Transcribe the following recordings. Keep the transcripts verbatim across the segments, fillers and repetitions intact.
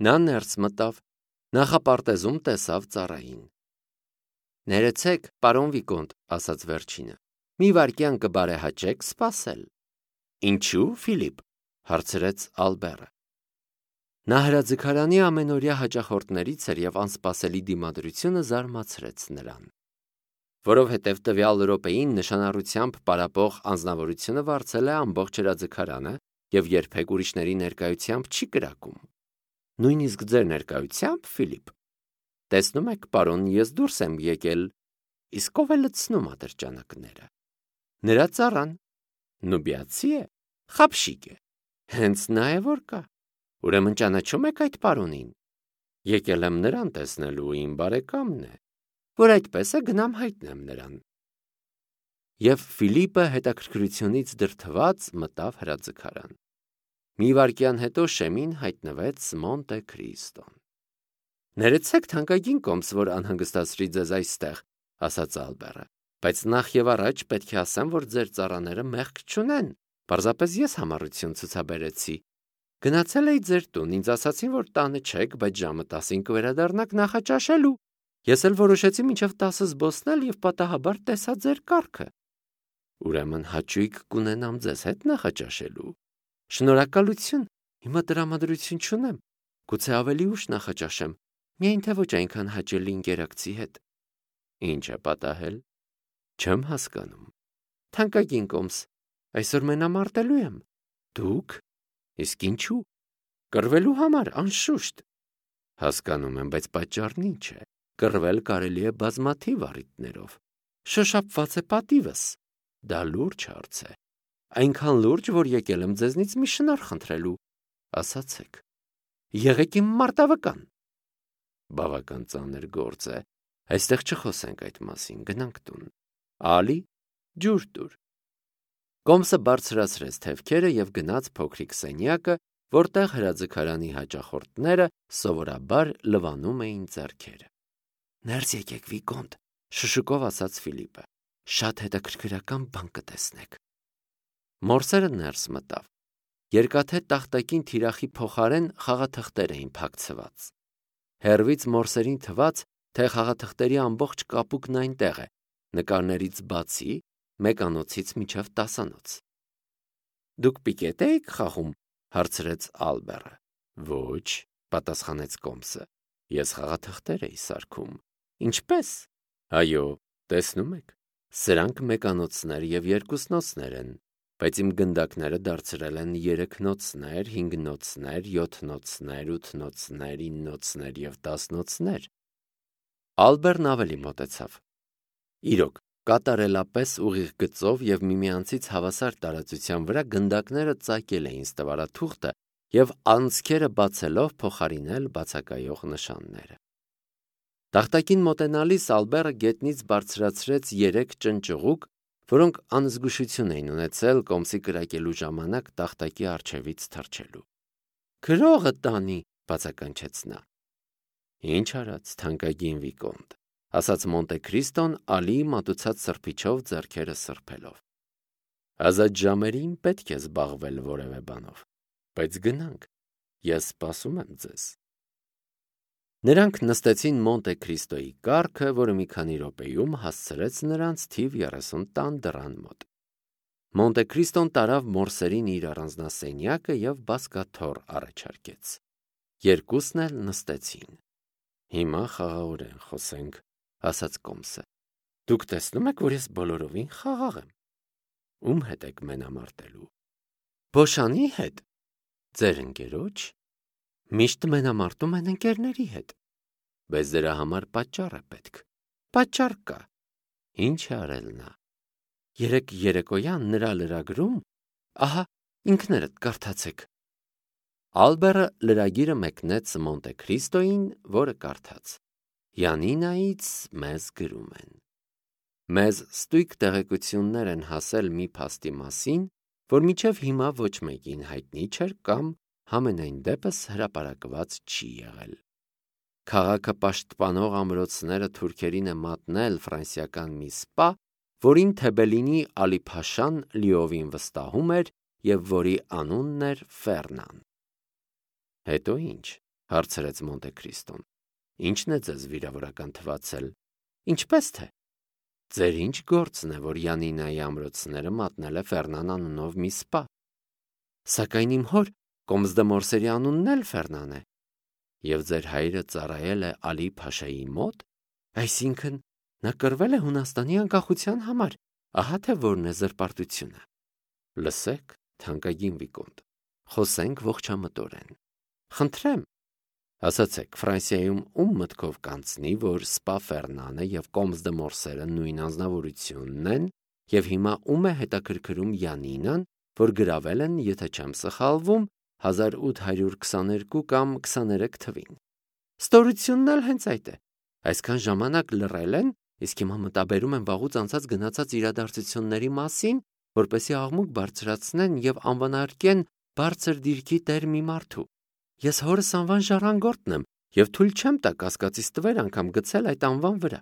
Նա ներս մտավ, նախապարտեզում տեսավ ծառային։ «Ներեցեք, պարոն Վիկոնտ», ասաց վերջինը, «մի վայրկյան կբարեհաճեք սպասել»։ «Ինչու, Ֆիլիպ», հարցրեց Ալբերը։ Նա հրաձգարանի ամենօրյա հաճախորդներից էր և անսպասելի դիմադրությունը զարմացրեց նրան։ Որովհետև տվյալ րոպեին նշանառությամբ պարապող անձնավորությունը վարձել է ամբողջ հրաձգարանը և երբեք ուրիշների ներկայությամբ չի կրակում։ Նույնիսկ ձեր ներկայությամբ, Ֆիլիպ։ Տեսնում եք, պարոն, ես դուրս եմ եկել, իսկ ով է լցնում ատրճանակները։ Նրա ծառան։ Նուբիացի է, խաբշիկ է։ Հենց նա է, որ կա։ Ուրեմն ճանաչում եք այդ պարոնին։ Եկել եմ նրան տեսնելու, իմ բարեկամն է, որ այդպես է գնամ հայտնեմ նրան։ Եվ Ֆիլիպը հետաքրքրությունից դրդված մտավ հրաձգարան։ Մի վայրկյան հետո շեմին հայտնվեց Մոնտե Քրիստոն։ «Ներեցեք, թանկագին կոմս, որ անհանգստացրի ձեզ այստեղ», ասաց Ալբերը, «բայց նախ եւ առաջ պետք է ասեմ, որ ձեր ծառաները մեղք չունեն, պարզապես ես համառություն ցուցաբերեցի։ Գնացել էի ձեր տուն, ինձ ասացին, որ տանը չեք, բայց ժամը տասին կվերադառնաք նախաճաշելու։ Ես էլ որոշեցի մինչև տասը զբոսնել և պատահաբար տեսա ձեր կառքը։ Ուրեմն հաճույք կունենամ ձեզ հետ նախաճաշելու։ Շնորհակալություն, հիմա տրամադրություն չունեմ, գուցե ավելի ուշ նախաճաշեմ, միայն թե ոչ այնքան հաճելի ընկերակցի հետ։ Ինչ է պատահել։ Չեմ հասկանում։ Թանկագին կոմս, այսօր մենամարտելու եմ։ Դուք։ Իսկ ինչու։ Կռվելու համար, անշուշտ։ Հասկանում եմ, բայց պատճառն ինչ է։ Կռվել կարելի է բազմաթիվ առիթներով։ Շոշափված է պատիվս։ Դա լուրջ հարց է։ Այնքան լուրջ, որ եկել եմ ձեզնից մի շնորհ խնդրելու։ Ասացեք։ Եղեք իմ մարտավկան։ Բավական ծանր գործ է։ Այստեղ չխոսենք այդ մասին, գնանք տուն։ Ալի, ջուր տուր։ Կոմսը բարձրացրեց թևքերը և գնաց փոքրիկ սենյակը, որտեղ հրաձգարանի հաճախորդները սովորաբար լվանում էին ձեռքերը։ Ներս եկեք, Վիկոնտ, շշուկով ասաց Ֆիլիպը։ Շատ հետաքրքրական բան կտեսնեք։ Մորսերը ներս մտավ։ Երկաթե տախտակին թիրախի փոխարեն խաղաթղթեր էին փակցված։ Հեռվից Մորսերին թվաց, թե խաղաթղթերի ամբողջ կապուկն այնտեղ է, նկարներից բացի, մեկանոցից մինչև տասանոց։ Դուք պիկետ էիք խաղում, հարցրեց Ալբերը։ Ոչ, պատասխանեց Կոմսը։ Ես խաղաթղթեր էի սարքում։ Ինչպես։ Այո, տեսնում եք, սրանք մեկանոցներ և երկուսնոցներ են, բայց իմ գնդակները դարձրել են երեքնոցներ, հինգնոցներ, յոթնոցներ, ութնոցներ, իննոցներ և տասնոցներ։ Ալբերն ավելի մոտեցավ։ Իրոք, կատարելապես ուղիղ գծով և միմյանցից հավասար տարածության վրա գնդակները ծակել էին ստվարաթուղթը և անցքերը բացելով փոխարինել բացակայող նշանները։ Տախտակին մոտենալիս Ալբերը գետնից բարձրացրեց երեք ճնճղուկ, որոնք անզգուշություն էին ունեցել Կոմսի կրակելու ժամանակ տախտակի առջևից թռչելու։ Գրողը տանի, բացականչեց նա։ Ինչ արած, թանկագին Վիկոնտ, ասաց Մոնտե Քրիստոն Ալիի մատուցած սրբիչով ձեռքերը սրբելով։ Ազատ ժամերին պետք է զբաղվել որևէ բանով, բայց գնանք, ես սպասում եմ ձեզ։ Նրանք նստեցին Մոնտե Քրիստոյի կառքը, որը մի քանի րոպեում հասցրեց նրանց թիվ երեսուն տան դռան մոտ։ Մոնտե Քրիստոն տարավ Մորսերին իր առանձնասենյակը և բազկաթոռ առաջարկեց։ Երկուսն էլ նստեցին։ Հիմա խաղաղորեն խոսենք, ասաց Կոմսը։ Դուք տեսնում եք, որ ես բոլորովին խաղաղ եմ։ Ում հետ եք մենամարտելու։ Բոշանի հետ։ Ձեր ընկերոջ։ Միշտ մենամարտում են ընկերների հետ։ Բայց դրա համար պատճառ է պետք։ Պատճառ կա։ Ինչ է արել նա։ Երեկ երեկոյան նրա լրագրում, ահա, ինքներդ կարդացեք։ Ալբերը լրագիրը մեկնեց Մոնտե Քրիստոյին, որը կարդաց. Յանինայից մեզ գրում են։ Մեզ ստույգ տեղեկություններ են հասել մի փաստի մասին, որ մինչև հիմա ոչ մեկին հայտնի չէր կամ համենայն դեպս հրապարակված չի եղել։ Քաղաքը պաշտպանող ամրոցները թուրքերին է մատնել ֆրանսիական մի սպա, որին Թեբելինի Ալի-Փաշան լիովին վստահում էր և որի անունն էր Ֆեռնան։ Հետո ինչ, հարցրեց Մոնտե Քրիստոն։ Ինչն է ձեզ վիրավորական թվացել։ Ինչպես թե։ Ձեր ինչ գործն է, որ Յանինայի ամրոցները մատնել է Ֆերնան անունով մի սպա։ Սակայն իմ հոր Կոմզդեմորսերի անունն էլ Ֆերնան է։ Եվ ձեր հայրը ծառայել է Ալի Փաշայի մոտ, այսինքն նա կռվել է Հունաստանի անկախության համար, ահա թե որն է զրպարտությունը։ Լսեք, թանկագին վիկոնտ, խոսենք ողջամտորեն։ Խնդրեմ, ասացեք, Ֆրանսիայում ում մտքով կանցնի, որ սպա Ֆերնանը եւ Կոմզդեմորսերը նույն անձնավորությունն են, եւ հիմա ում է հետաքրքրում Յանինան, որ գրավել են, եթե չեմ սխալվում, հազար ութ հարյուր քսաներկու կամ քսաներեք թվին։ Ստորությունն էլ հենց այդ է։ Այսքան ժամանակ լռել են, իսկ հիմա մտաբերում են վաղուց անցած գնացած իրադարձությունների մասին, որպեսզի աղմուկ բարձրացնեն եւ անվանարկեն բարձր դիրքի տեր մի մարդու։ Ես հորս անվան ժառանգորդն եմ եւ թույլ չեմ տա կասկածից տվեր անգամ գցել այդ անվան վրա։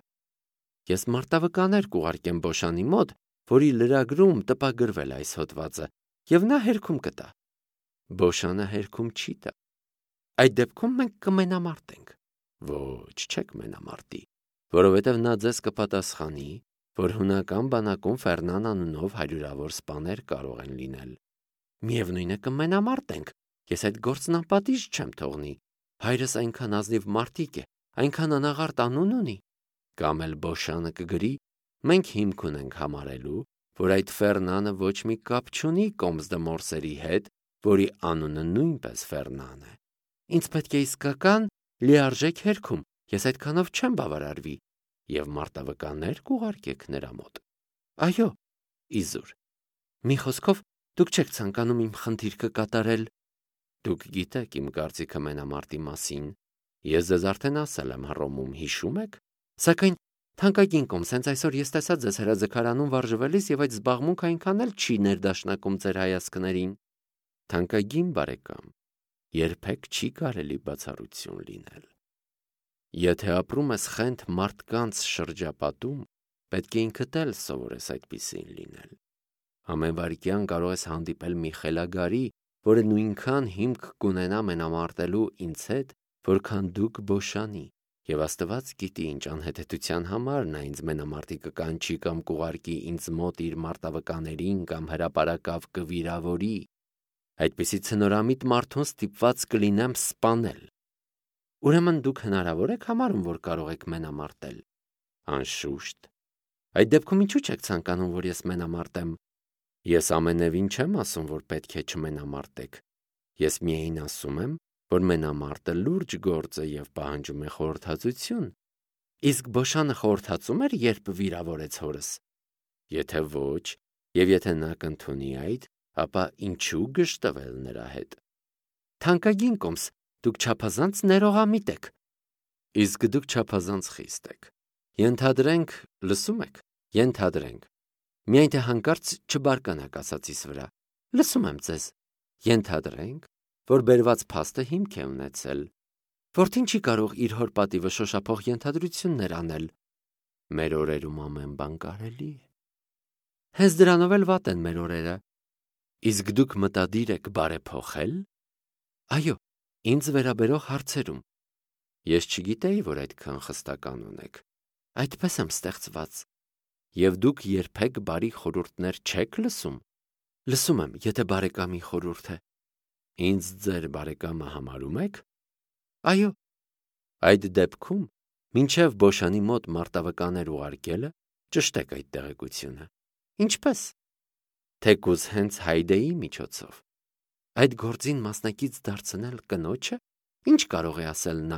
Ես մարտավկաներ կուղարկեմ Բոշանի մոտ, որի լրագրում տպագրվել այս հոդվածը, եւ նա հերքում կտա։ Բոշանը հերքում չի տա։ Այդ դեպքում մենք կմենամարտենք։ Ոչ, չեք մենամարտի, որովհետև նա ձեզ կպատասխանի, որ հունական բանակում Ֆերնան անունով հարյուրավոր սպաներ կարող են լինել։ Միևնույն է կմենամարտենք, ես այդ գործն անպատիժ չեմ թողնի։ Հայրս այնքան ազնիվ մարդիկ է, այնքան անաղարտ անուն ունի։ Կամ էլ Բոշանը կգրի, մենք հիմք ունենք համարելու, որ այդ Ֆերնանը ոչ մի կապ չունի Կոմզդեմորսերի հետ, որի անունը նույնպես Ֆերնան է։ Ինձ պետք է իսկական լիարժեք հերքում, ես այդքանով չեմ բավարարվի, եւ մարտավկաններ կուղարկեք նրա մոտ։ Այո, իզուր։ Մի խոսքով, դուք չեք ցանկանում իմ խնդիրքը կատարել։ Դուք գիտեք իմ կարծիքը մենամարտի մասին։ Ես ձեզ արդեն ասել եմ Հռոմում, հիշում եք։ Սակայն թանկագին կոմս, հենց այսօր ես տեսա ձեզ հրաձգարանում վարժվելիս եւ այդ զբաղմունքը այնքան էլ չի ներդաշնակում ձեր հայացքներին։ Թանկագին բարեկամ, երբեք չի կարելի բացառություն լինել։ Եթե ապրում ես խենթ մարդկանց շրջապատում, պետք է ինքդ էլ սովորես այդպիսին լինել։ Ամեն վայրկյան կարող ես հանդիպել մի խելագարի, որը նույնքան հիմք կունենա մենամարտելու ինձ հետ, որքան դուք Բոշանի, եւ Աստված գիտի ինչ անհեթեթության համար նա ինձ մենամարտի կկանչի կամ կուղարկի ինձ մոտ իր մարտավկաներին կամ հրապարակավ կվիրավորի։ Այդպիսի ցնորամիտ մարդուն ստիպված կլինեմ սպանել։ Ուրեմն դուք հնարավոր եք համարում, որ կարող եք մենամարտել։ Անշուշտ։ Այդ դեպքում ինչու չեք ցանկանում, որ ես մենամարտեմ։ Ես ամենևին չեմ ասում, որ պետք է չմենամարտեք։ Ես միայն ասում եմ, որ մենամարտը լուրջ գործ է եւ պահանջում է խորհրդածություն։ Իսկ Բոշանը խորհրդածում էր, երբ վիրավորեց հորս։ Եթե ոչ, եւ եթե նա կընդունի այդ, ապա ինչու գժտվել նրա հետ։ Թանկագին կոմս, դուք չափազանց ներողամիտ եք։ Իսկ դուք չափազանց խիստ եք։ Ենթադրենք, լսում եք, ենթադրենք։ Միայն թե հանկարծ չբարկանաք ասածիս վրա։ Լսում եմ ձեզ։ Ենթադրենք, որ բերված փաստը հիմք է ունեցել։ Որդին չի կարող իր հոր պատիվը շոշափող ենթադրություններ անել։ Մեր օրերում ամեն բան կարելի է։ Հենց դրանով էլ վատ են մեր օրերը։ Իսկ դուք մտադիր եք բարեփոխել։ Այո, ինձ վերաբերող հարցերում։ Ես չգիտեի, որ այդքան խստական ունեք։ Այդպես եմ ստեղծված։ Եվ դուք երբեք բարի խորհուրդներ չեք լսում։ Լսում եմ, եթե բարեկամի խորհուրդ է։ Ինձ ձեր բարեկամը համարում եք։ Այո։ Այդ դեպքում, մինչև Բոշանի մոտ մարտավկաներ ուղարկելը, ճշտեք այդ տեղեկությունը։ Ինչպես։ Թեկուզ հենց Հայդեի միջոցով։ Այդ գործին մասնակից դարձնել կնոջը, ինչ կարող է ասել նա։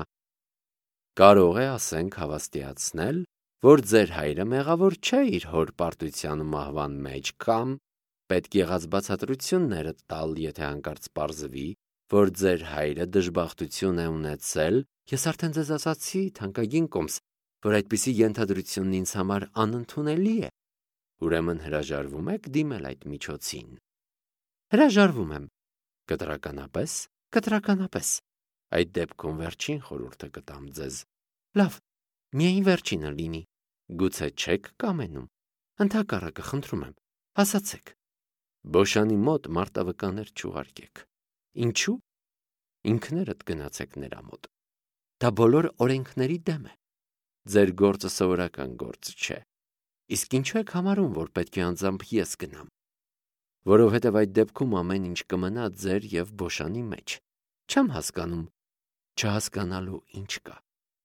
Կարող է, ասենք, հավաստիացնել, որ ձեր հայրը մեղավոր չէ իր հոր պարտության ու մահվան մեջ, կամ պետք եղած բացատրությունները տալ, եթե հանկարծ պարզվի, որ ձեր հայրը դժբախտություն է ունեցել։ Ես արդեն ձեզ ասացի, թանկագին կոմս, որ այդպիսի ենթադրությունն ինձ համար անընդունելի է։ Ուրեմն հրաժարվում եք դիմել այդ միջոցին։ Հրաժարվում եմ։ Կտրականապես, կտրականապես։ Այդ դեպքում վերջին խորհուրդը կտամ ձեզ։ Լավ, միայն վերջինը լինի։ Գուցե չեք կամենում։ Ընդհակառակը խնդրում եմ, ասացեք։ Բոշանի մոտ մարտավկաներ չուղարկեք։ Ինչու։ ինքներդ գնացեք նրա մոտ։ Դա բոլոր օրենքների դեմ է։ Ձեր գործը սովորական գործ չէ։ Իսկ ինչու եք համարում, որ պետք է անձամբ ես գնամ։ Որովհետև այդ դեպքում ամեն ինչ կմնա ձեր և Բոշանի մեջ։ Չեմ հասկանում, չհասկանալու ինչ կա։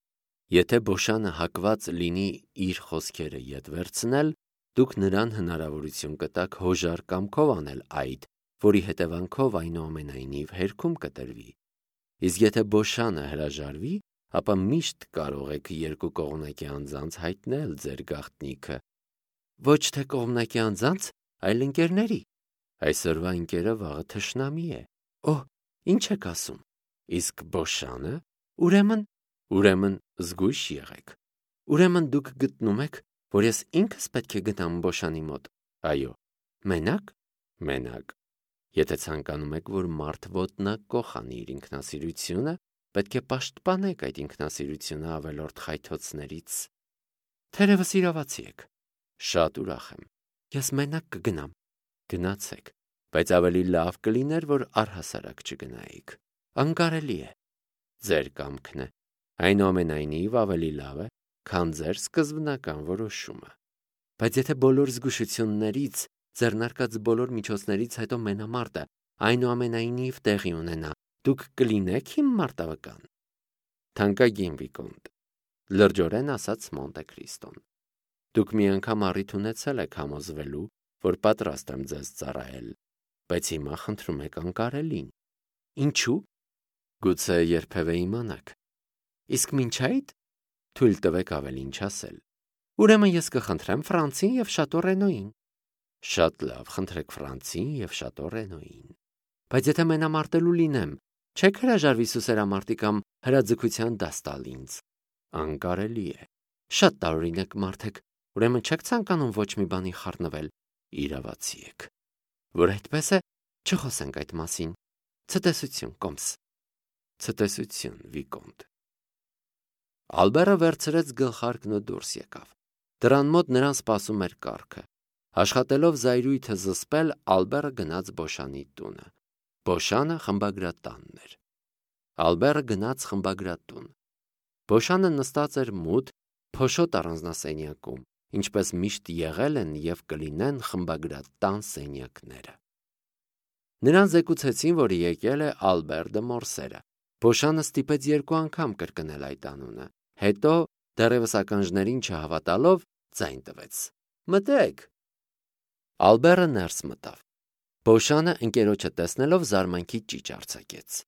Եթե Բոշանը հակված լինի իր խոսքերը ետ վերցնել, դուք նրան հնարավորություն կտաք հոժար կամքով անել այդ, որի հետևանքով այնուամենայնիվ հերքում կտրվի։ Իսկ եթե Բոշանը հրաժարվի, ապա միշտ կարող եք երկու կողմնակի անձանց հայտնել ձեր գաղտնիքը։ Ոչ թե կողմնակի անձանց, այլ ընկերների։ Այսօրվա ընկերը վաղը թշնամի է։ Օհ, ինչ եք ասում։ Իսկ Բոշանը, ուրեմն, ուրեմն զգույշ եղեք։ Ուրեմն դուք գտնում եք, որ ես ինքս պետք է գնամ Բոշանի մոտ։ Այո, մենակ, մենակ։ Եթե ցանկանում եք, որ մարդ ոտնակ կոխանի իր ինքնասիրությունը, պետք է պաշտպանեք այդ ինքնասիրությունը ավելորդ խայթոցներից։ Թերևս իրավացի եք։ Շատ ուրախ եմ։ Ես մենակ կգնամ։ Գնացեք, բայց ավելի լավ կլիներ, որ առհասարակ չգնայիք։ Անկարելի է։ Ձեր կամքն է։ Այնուամենայնիվ ավելի լավ է, քան ձեր սկզբնական որոշումը։ Բայց եթե բոլոր զգուշություններից, ձեռնարկած բոլոր միջոցներից հետո մենամարտը այնուամենայնիվ տեղի ունենա, դուք կլինեք իմ մարտավկան։ Թանկագին վիկոնտ, լրջորեն ասաց Մոնտե Քրիստոն, դուք մի անգամ առիթ ունեցել եք համոզվելու, որ պատրաստ եմ ձեզ ծառայել, բայց հիմա խնդրում եք անկարելին։ Ինչու՞։ Գուցե երբևէ իմանաք։ Իսկ մինչ այդ թույլ տվեք ավելին չասել։ Ուրեմն ես կխնդրեմ Ֆրանցին և Շատո Ռենոյին։ Շատ լավ, խնդրեք Ֆրանցին և Շատո Ռենոյին։ Բայց եթե մենամարտելու լինեմ, չեք հրաժարվի սուսերամարտի կամ հրաձգության դաս տալ ինձ։ Անկարելի է։ Շատ տարօրինակ մարդ եք, ուրեմն չեք ցանկանում ոչ մի բանի խառնվել։ Իրավացի եք։ Որ այդպես է, չխոսենք այդ մասին։ Ցտեսություն, կոմս։ Ցտեսություն, վիկոնտ։ Ալբերը վերցրեց գլխարկն ու դուրս եկավ։ Դրան մոտ նրան սպասում էր կառքը։ Աշխատելով զայրույթը զսպել, Ալբերը գնաց Բոշանի տունը։ Բոշանը խմբագրատանն էր։ Ալբերը գնաց խմբագրատուն։ Բոշանը նստած էր մութ, փոշոտ առանձնասենյակում, ինչպես միշտ եղել են և կլինեն խմբագրատան սենյակները։ Նրան զեկուցեցին, որ եկել է Ալբեր դը Մորսերը։ Բոշանը ստիպեց երկու անգամ կրկնել այդ անունը, հետո, դեռևս ականջներին չհավատալով, ձայն տվեց. Մտեք։ Ալբերը ներս մտավ։ Բոշանը ընկերոջը տեսնելով զարմանքի ճիչ արձակեց։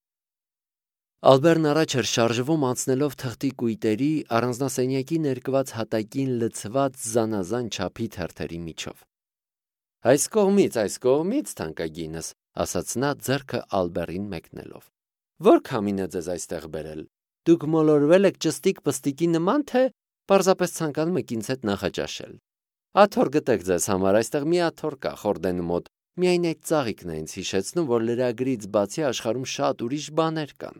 Ալբերն առաջ էր շարժվում անցնելով թղթի կույտերի առանձնասենյակի ներկված հատակին լցված զանազան չափի թերթերի միջով։ Այս կողմից, այս կողմից, թանկագինս, ասաց նա ձեռքը Ալբերին մեկնելով։ Որ քամին է ձեզ այստեղ բերել։ Դուք մոլորվել եք ճստիկ պստիկի նման, թե պարզապես ցանկանում եք ինձ հետ նախաճաշել։ Աթոռ գտեք ձեզ համար, այստեղ մի աթոռ կա Խորդեն մոտ, միայն այդ ծաղիկն է ինձ հիշեցնում, որ լրագրից բացի աշխարհում շատ ուրիշ բաներ կան։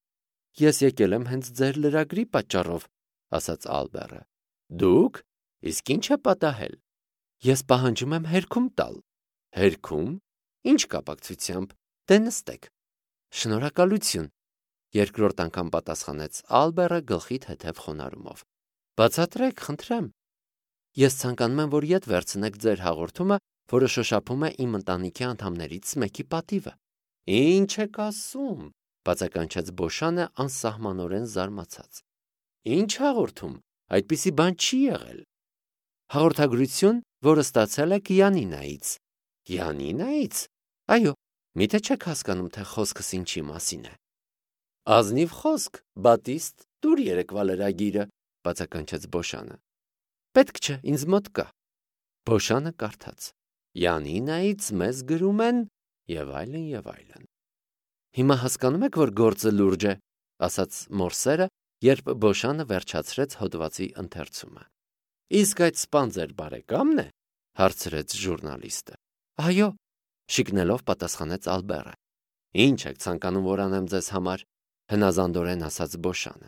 Ես եկել եմ հենց ձեր լրագրի պատճառով, ասաց Ալբերը։ Դուք, իսկ ինչ է պատահել։ Ես պահանջում եմ հերքում տալ։ Հերքում։ Ինչ կապակցությամբ։ Դե նստեք։ Շնորհակալություն, երկրորդ անգամ պատասխանեց Ալբերը գլխի թեթև խոնարհումով։ Բացատրեք, խնդրեմ։ Ես ցանկանում եմ, որ ետ վերցնեք ձեր հաղորդումը, որը շոշափում է իմ ընտանիքի անդամներից մեկի պատիվը։ Ինչ եք ասում, բացականչեց Բոշանը անսահմանորեն զարմացած։ Ինչ հաղորդում, այդպիսի բան չի եղել։ Հաղորդագրություն, որը ստացել եք Յանինայից։ Յանինայից։ Այո, միթե չեք հասկանում, թե խոսքս ինչի մասին է։ Ազնիվ խոսք, Բատիստ, դուր երեկվա լրագիրը, բացականչեց Բոշանը։ Պետք չէ, ինձ մոտ կա։ Բոշանը կարդաց. Յանինայից մեզ գրում են եւ այլն եւ այլն։ Հիմա հասկանում եք, որ գործը լուրջ է, ասաց Մորսերը, երբ Բոշանը վերջացրեց հոդվածի ընթերցումը։ Իսկ այդ սպան ձեր բարեկամն է, հարցրեց ժուրնալիստը։ Այո, շիկնելով պատասխանեց Ալբերը։ Ինչ եք ցանկանում, որ անեմ ձեզ համար, հնազանդորեն ասաց Բոշանը։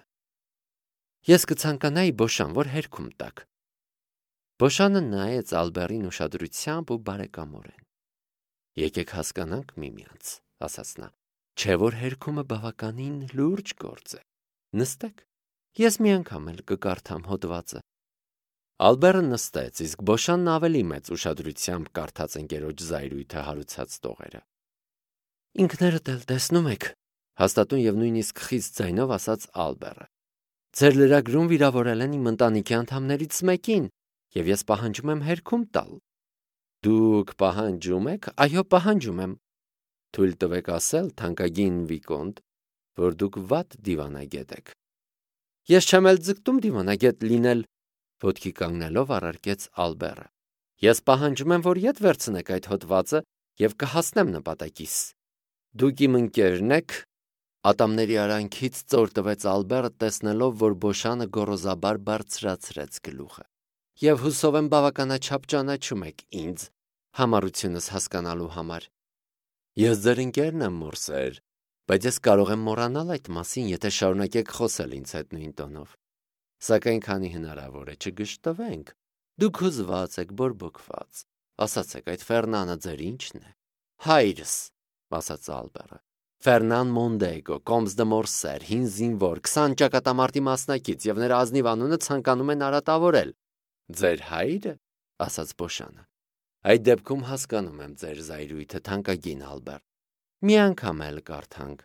Ես կցանկանայի, Բոշան, որ հերքում տաք։ Բոշանը նայեց Ալբերին ուշադրությամբ ու բարեկամորեն։ Եկեք հասկանանք միմյանց, ասաց նա։ Չէ որ հերքումը բավականին լուրջ գործ է։ Նստեք, ես մի անգամ էլ կկարդամ հոդվածը։ Ալբերը նստեց, իսկ Բոշանն ավելի մեծ ուշադրությամբ կարդաց ընկերոջ զայրույթը հարուցած տողերը։ Ինքներդ էլ տեսնում եք, հաստատուն եւ նույնիսկ խիստ ձայնով ասաց Ալբերը։ Ձեր լրագրում վիրավորել են իմ ընտանիքի անդամներից մեկին, եւ ես պահանջում եմ հերքում տալ։ Դուք պահանջում եք, այո, պահանջում եմ։ Թույլ տվեք ասել, թանկագին վիկոնտ, որ դուք վատ դիվանագետ եք։ Ես չեմ էլ ձգտում դիվանագետ լինել, ոտքի կանգնելով առարկեց Ալբերը։ Ես պահանջում եմ, որ ետ վերցնեք այդ հոդվածը եւ կհասնեմ նպատակիս։ Դուք իմ ընկերն եք, ատամների արանքից ծոր տվեց Ալբերը, տեսնելով, որ Բոշանը գոռոզաբար բարձրացրեց գլուխը։ Եվ հուսով եմ բավականաչափ ճանաչում եք ինձ համառությունս հասկանալու համար։ Ես ձեր ընկերն եմ, մորսեր, բայց ես կարող եմ մոռանալ այդ մասին, եթե շարունակեք խոսել ինձ հետ նույն տոնով։ Սակայն քանի հնարավոր է չգշտվենք, դուք հուզված եք, բորբոքված։ Ասացեք, այդ Ֆերնանը ձեր ի՞նչն է։ Հայրս, ասաց Ալբերը։ Ֆերնան Մոնդեգո, Կոմս դե Մորսեր, հին զինվոր, քսան ճակատամարտի մասնակից եւ նրա ազնիվ անունը ցանկանում են արատավորել։ Ձեր հայրը, ասաց Բոշանը։ Այդ դեպքում հասկանում եմ ձեր զայրույթը, թանկագին Ալբեր։ Մի անգամ էլ կարդանք։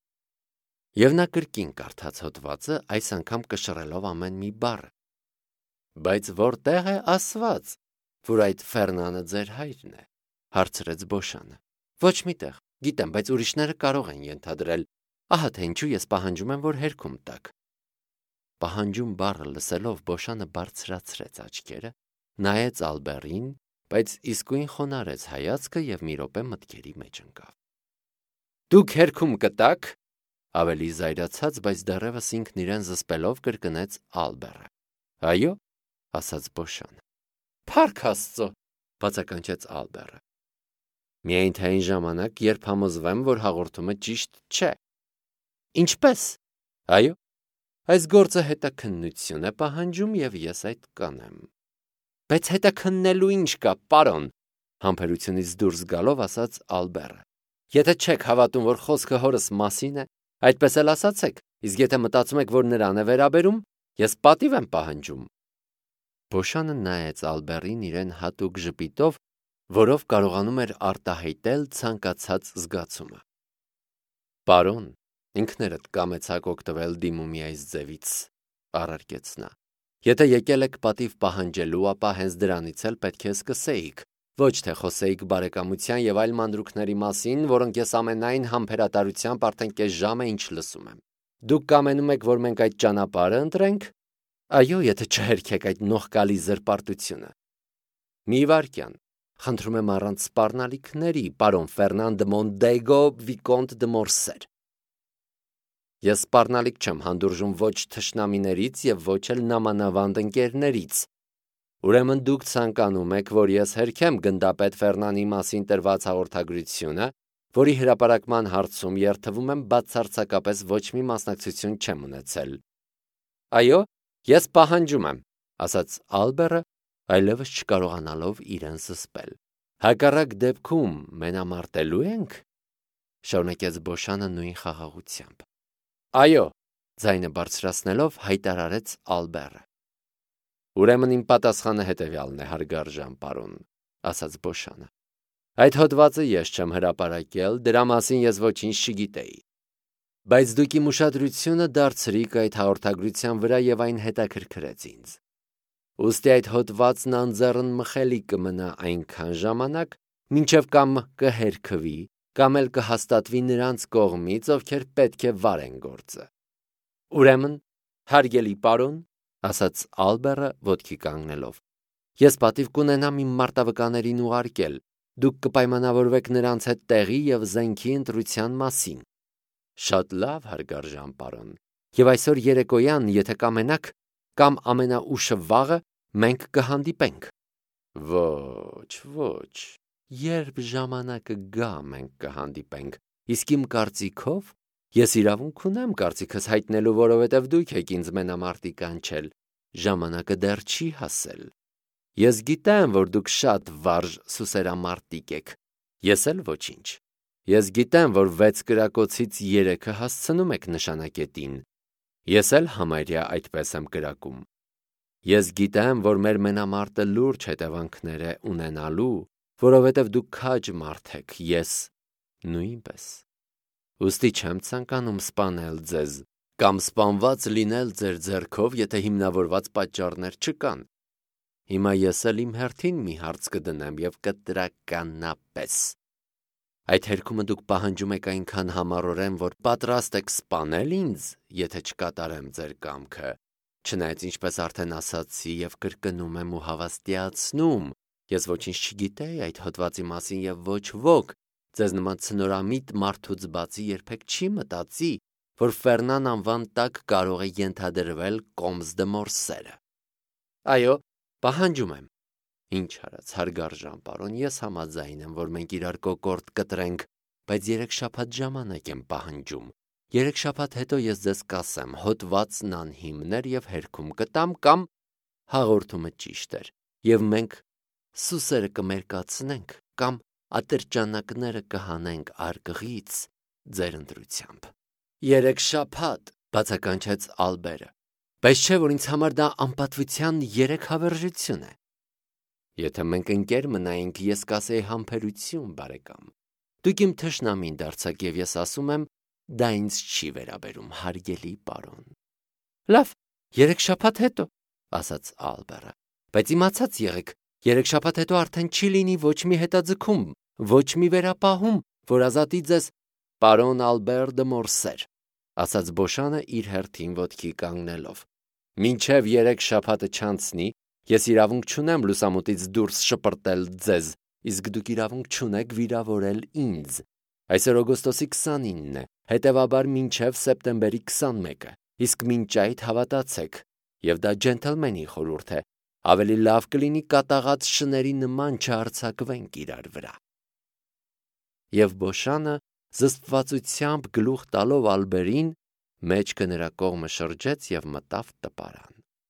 Եվ նա կրկին կարդաց հոդվածը, այս անգամ կշռելով ամեն մի բառ։ Բայց որտեղ է ասված, որ այդ Ֆերնանը ձեր հայրն է, հարցրեց Բոշանը։ Ոչ միտեղ, գիտեմ, բայց ուրիշները կարող են ենթադրել։ Ահա թե ինչու ես պահանջում եմ, որ հերքում տաք։ Պահանջում բառը լսելով Բոշանը բարձրացրեց աչքերը, նայեց Ալբերին, բայց իսկույն խոնարհեց հայացքը եւ մի րոպե մտքերի մեջ ընկավ։ Դուք հերքում կտաք, ավելի զայրացած, բայց դեռևս ինքն իրեն զսպելով կրկնեց Ալբերը։ Այո, ասաց Բոշանը։ Փառք Աստծո, բացականչեց Ալբերը։ Միայն թե այն ժամանակ, երբ համոզվեմ, որ հաղորդումը ճիշտ չէ։ Ինչպես։ Այո, այս գործը հետաքննություն է պահանջում եւ ես այդ կանեմ։ Բայց հետաքննելու ինչ կա, պարոն, համբերությունից դուրս գալով ասաց Ալբերը։ Եթե չեք հավատում, որ խոսքը հորս մասին է, այդպես էլ ասացեք, իսկ եթե մտածում եք, որ նրան է վերաբերում, ես պատիվ եմ պահանջում։ Բոշանը նայեց Ալբերին իրեն հատուկ ժպիտով, որով կարողանում էր արտահայտել ցանկացած զգացումը։ Պարոն, ինքներդ կամեցաք օգտվել դիմումի այս ձևից, առարկեց նա։ Եթե եկել եք պատիվ պահանջելու, ապա հենց դրանից էլ պետք է սկսեիք, ոչ թե խոսեիք բարեկամության եւ այլ մանրուքների մասին, որոնք ես ամենայն համբերատարությամբ արդեն կես ժամ է ինչ լսում եմ։ Դուք կամենում եք, որ մենք այդ ճանապարհը ընտրենք։ Այո, եթե չհերքեք այդ նողկալի զրպարտությունը։ Մի վարքյան, խնդրում եմ առանց սպառնալիքների, պարոն Ֆերնան դե Մոնդեգո, վիկոնտ դե Մորսեր։ Ես սպառնալիք չեմ հանդուրժում ոչ թշնամիներից եւ ոչ էլ նամանավանդ ընկերներից։ Ուրեմն դուք ցանկանում եք, որ ես հերքեմ գնդապետ Ֆերնանի մասին տրված հաղորդագրությունը, որի հրապարակման հարցում երթվում եմ բացարձակապես ոչ մի մասնակցություն չեմ ունեցել։ Այո, ես պահանջում եմ, ասաց Ալբերը, այլևս չկարողանալով իրեն զսպել։ Հակառակ դեպքում մենամարտելու ենք, շարունակեց Բոշանը նույն խաղաղությամբ։ Այո, ձայնը բարձրացնելով հայտարարեց Ալբերը։ Ուրեմն իմ պատասխանը հետևյալն է, հարգարժան պարոն, ասաց Բոշանը։ Այդ հոդվածը ես չեմ հրապարակել, դրա մասին ես ոչինչ չգիտեի։ Բայց դուք իմ ուշադրությունը դարձրիք այդ հաղորդագրության վրա եւ այն հետաքրքրեց ինձ։ Ուստի այդ հոդվածն անձեռն մխելի կմնա այնքան ժամանակ, մինչև կամ կհերքվի, կամ էլ կհաստատվի նրանց կողմից, ովքեր պետք է վարեն գործը։ Ուրեմն, հարգելի պարոն, ասաց Ալբերը ոտքի կանգնելով, ես պատիվ կունենամ իմ մարտավկաներին ուղարկել, դուք կպայմանավորվեք նրանց հետ տեղի եւ զենքի ընտրության մասին։ Շատ լավ, հարգարժան պարոն, եւ այսօր երեկոյան, եթե կամենաք, կամ ամենաուշը վաղը մենք կհանդիպենք։ Ոչ, ոչ, երբ ժամանակը գա մենք կհանդիպենք, իսկ իմ կարծիքով ես իրավունք ունեմ կարծիքս հայտնելու, որովհետև դուք եք ինձ մենամարտի կանչել, ժամանակը դեռ չի հասել։ Ես գիտեմ, որ դուք շատ վարժ սուսերամարտիկ եք, ես էլ ոչինչ։ Ես գիտեմ, որ վեց կրակոցից երեքը հասցնում եք նշանակետին, ես էլ համարյա այդպես եմ կրակում։ Ես գիտեմ, որ մեր մենամարտը լուրջ հետևանքներ է ունենալու, որովհետև դուք քաջ մարդ եք, ես նույնպես։ Ուստի չեմ ցանկանում սպանել ձեզ կամ սպանված լինել ձեր ձեռքով, եթե հիմնավորված պատճառներ չկան։ Հիմա ես էլ իմ հերթին մի հարց կդնեմ և կտրականապես։ Այդ հերքումը դուք պահանջում եք այնքան համառորեն, որ պատրաստ եք սպանել ինձ, եթե չկատարեմ ձեր կամքը, չնայած ինչպես արդեն ասացի և կրկնում եմ ու հավաստիացնում, ես ոչինչ չգիտեի այդ հոդվածի մասին և ոչ ոք ձեզ նման ցնորամիտ մարդուց բացի երբեք չի մտածի, որ Ֆերնան անվան տակ կարող է ենթադրվել Կոմս դը Մորսերը։ Այո, պահանջում եմ։ Ինչ արած, հարգարժան պարոն, ես համաձայն եմ, որ մենք իրար կոկորդ կտրենք, բայց երեք շաբաթ ժամանակ եմ պահանջում։ Երեք շաբաթ հետո ես ձեզ կասեմ, հոդվածն անհիմն էր և հերքում կտամ կամ հաղորդումը ճիշտ էր, և մենք սուսերը կմերկացնենք կամ ատրճանակները կհանենք արկղից ձեր ընտրությամբ։ Երեք շաբաթ, բացականչեց Ալբերը, բայց չէ, որ ինձ համար դա անպատվության երեք հավերժություն է։ Եթե մենք ընկեր մնայինք, ես կասեի համբերություն, բարեկամ։ Դուք իմ թշնամին դարձաք և ես ասում եմ, դա ինձ չի վերաբերում, հարգելի պարոն։ Լավ, երեք շաբաթ հետո, ասաց Ալբերը, բայց իմացած եղեք, երեք շաբաթ հետո արդեն չի լինի ոչ մի հետաձգում, ոչ մի վերապահում, որ ազատի ձեզ պարոն Ալբեր դը Մորսեր, ասաց Բոշանը իր հերթին ոտքի կանգնելով։ Մինչև երեք շաբաթը չանցնի, ես իրավունք չունեմ լուսամուտից դուրս շպրտել ձեզ, իսկ դուք իրավունք չունեք վիրավորել ինձ։ Այսօր օգոստոսի քսանինն է, հետևաբար մինչև սեպտեմբերի քսանմեկը, իսկ մինչ այդ հավատացեք, և դա ջենթլմենի խորհուրդ է, ավելի լավ կլինի կատաղած շների նման չհարձակվենք իրար վրա։ Եվ Բոշանը զսպվածությամբ գլուխ տալով Ալբերին, մեջքը նրա կողմը շրջեց և մտավ տպարան։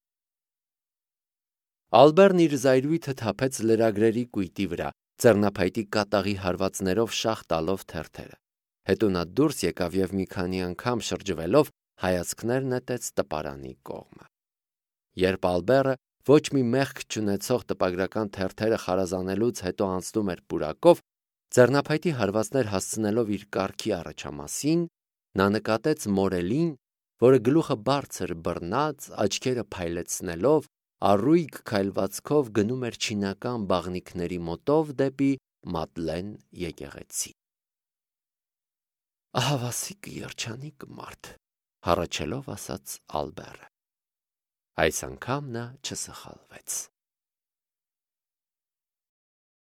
Ալբերն իր զայրույթը թափեց լրագրերի կույտի վրա, ձեռնափայտի կատաղի հարվածներով շաղ տալով թերթերը։ Հետո նա դուրս եկավ և մի քանի անգամ շրջվելով հայացքներ նետեց տպարանի կողմը։ Երբ Ալբերը ոչ մի մեղք չունեցող տպագրական թերթերը խարազանելուց հետո անցնում էր պուրակով, ձեռնափայտի հարվածներ հասցնելով իր կառքի առաջամասին, նա նկատեց Մորելին, որը գլուխը բարձր բռնած, աչքերը փայլեցնելով, առույգ քայլվածքով գնում էր չինական բաղնիքների մոտով դեպի Մադլեն եկեղեցի։ Ահավասիկ երջանիկ մարդ, հառաչելով ասաց Ալբերը։ Այս անգամ նա չսխալվեց։